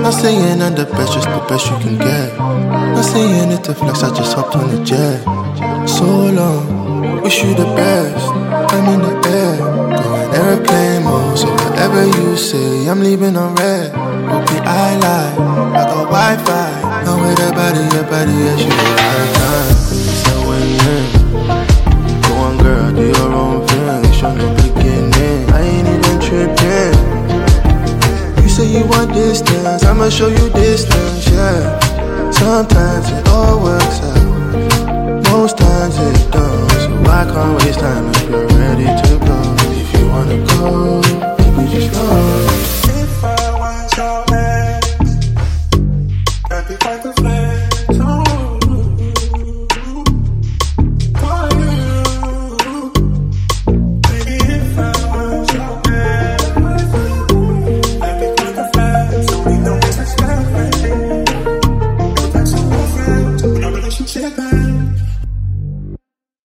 Not saying I'm the best, just the best you can get. Not saying it to flex, I just hopped on the jet. So long, wish you the best. I'm in the air, going airplane mode. So whatever you say, I'm leaving on red. Hope the eye light, like a Wi-Fi. Know with your body, yeah, she the right time. So win-win. Go on, girl, do your own thing. Show no beginning, I ain't even tripping. You say you want distance, I'ma show you distance, yeah. Sometimes it all works out, most times it don't. So I can't waste time if you're ready to go. If you wanna go,